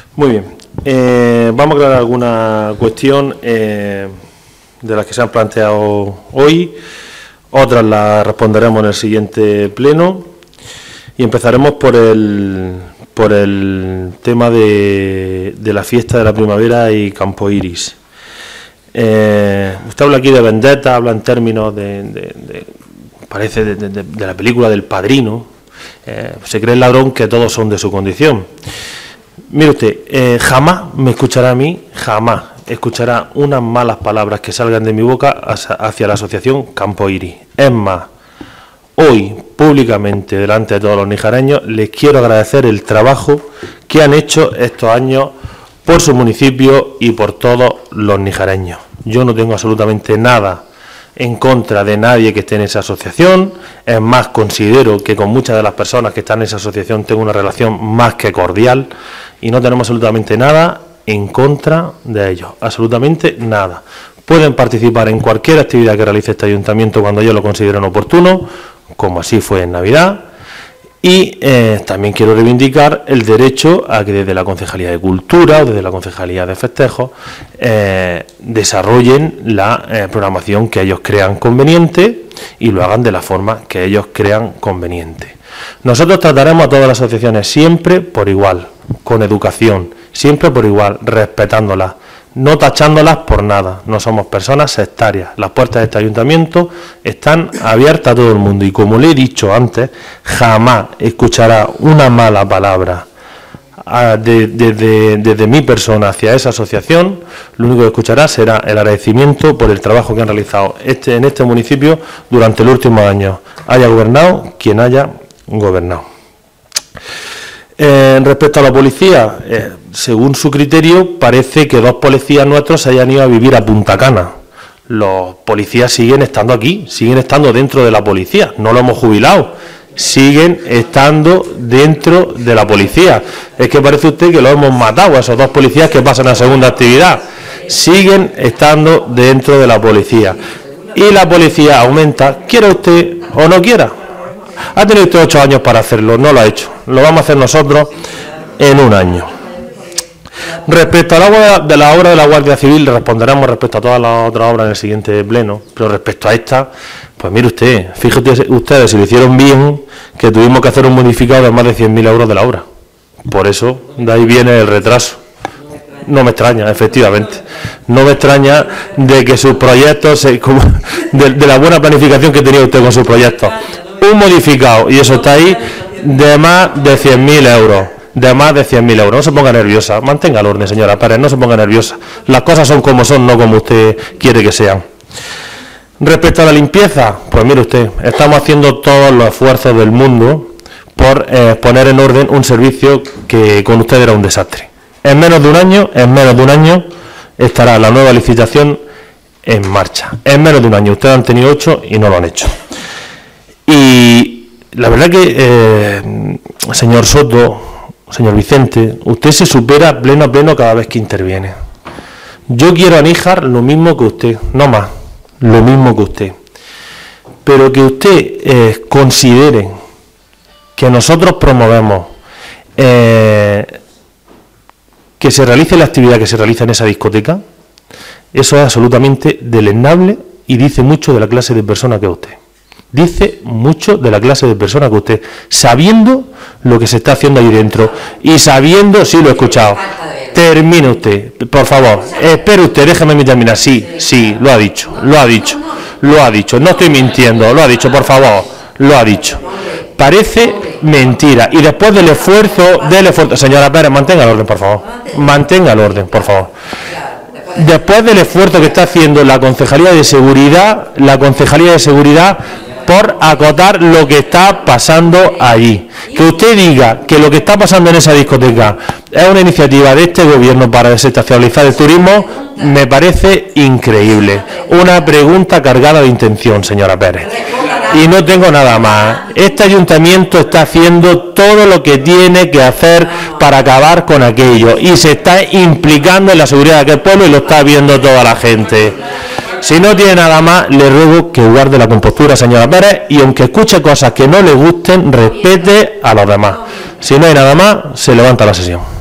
Muy bien. Vamos a aclarar alguna cuestión de las que se han planteado hoy. Otras las responderemos en el siguiente pleno. Y empezaremos por el tema de la fiesta de la primavera y Campo Iris. Usted habla aquí de vendetta, habla en términos parece de la película del Padrino. Se cree el ladrón que todos son de su condición. Mire usted, jamás me escuchará a mí, jamás escuchará unas malas palabras que salgan de mi boca hacia la asociación Campo Iris. Es más, hoy, públicamente, delante de todos los nijareños, les quiero agradecer el trabajo que han hecho estos años por su municipio y por todos los nijareños. Yo no tengo absolutamente nada en contra de nadie que esté en esa asociación. Es más, considero que con muchas de las personas que están en esa asociación tengo una relación más que cordial y no tenemos absolutamente nada en contra de ellos, absolutamente nada. Pueden participar en cualquier actividad que realice este ayuntamiento cuando ellos lo consideren oportuno, como así fue en Navidad. Y también quiero reivindicar el derecho a que desde la Concejalía de Cultura o desde la Concejalía de Festejos desarrollen la programación que ellos crean conveniente y lo hagan de la forma que ellos crean conveniente. Nosotros trataremos a todas las asociaciones siempre por igual, con educación, siempre por igual, respetándolas, no tachándolas por nada. No somos personas sectarias. Las puertas de este ayuntamiento están abiertas a todo el mundo y, como le he dicho antes, jamás escuchará una mala palabra desde mi persona hacia esa asociación. Lo único que escuchará será el agradecimiento por el trabajo que han realizado en este municipio durante los últimos años, haya gobernado quien haya gobernado. Respecto a la policía, según su criterio, parece que 2 policías nuestros se hayan ido a vivir a Punta Cana. Los policías siguen estando aquí, siguen estando dentro de la policía, no lo hemos jubilado, siguen estando dentro de la policía. Es que parece usted que lo hemos matado a esos 2 policías que pasan a segunda actividad. Siguen estando dentro de la policía. Y la policía aumenta, quiera usted o no quiera. Ha tenido usted 8 años para hacerlo, no lo ha hecho. Lo vamos a hacer nosotros en 1 año. Respecto a la obra de la Guardia Civil, le responderemos respecto a todas las otras obras en el siguiente pleno. Pero respecto a esta, pues mire usted, fíjate ustedes, si lo hicieron bien, que tuvimos que hacer un modificado de más de 100.000 euros de la obra. Por eso, de ahí viene el retraso. No me extraña, efectivamente. No me extraña de que sus proyectos, de la buena planificación que tenía usted con sus proyectos. Un modificado, y eso está ahí, de más de 100.000 euros. De más de 100.000 euros. No se ponga nerviosa. Mantenga el orden, señora Pérez, no se ponga nerviosa. Las cosas son como son, no como usted quiere que sean. Respecto a la limpieza, pues mire usted, estamos haciendo todos los esfuerzos del mundo por poner en orden un servicio que con usted era un desastre. En menos de un año estará la nueva licitación en marcha. En menos de un año. Ustedes han tenido 8 y no lo han hecho. Y la verdad que, señor Soto, señor Vicente, usted se supera pleno a pleno cada vez que interviene. Yo quiero a Níjar lo mismo que usted, no más, lo mismo que usted. Pero que usted considere que nosotros promovemos que se realice la actividad que se realiza en esa discoteca, eso es absolutamente deleznable y dice mucho de la clase de persona que es usted. Dice mucho de la clase de persona que usted, sabiendo lo que se está haciendo ahí dentro y sabiendo, sí lo he escuchado. Termine usted, por favor, espere usted, déjeme terminar. Sí, lo ha dicho, no estoy mintiendo, lo ha dicho, por favor, lo ha dicho. Parece mentira. Y después del esfuerzo, señora Pérez, mantenga el orden, por favor. Mantenga el orden, por favor. Después del esfuerzo que está haciendo la Concejalía de Seguridad, por acotar lo que está pasando allí. Que usted diga que lo que está pasando en esa discoteca es una iniciativa de este gobierno para desestacionalizar el turismo, me parece increíble. Una pregunta cargada de intención, señora Pérez. Y no tengo nada más. Este ayuntamiento está haciendo todo lo que tiene que hacer para acabar con aquello y se está implicando en la seguridad de aquel pueblo y lo está viendo toda la gente. Si no tiene nada más, le ruego que guarde la compostura, señora Pérez, y aunque escuche cosas que no le gusten, respete a los demás. Si no hay nada más, se levanta la sesión.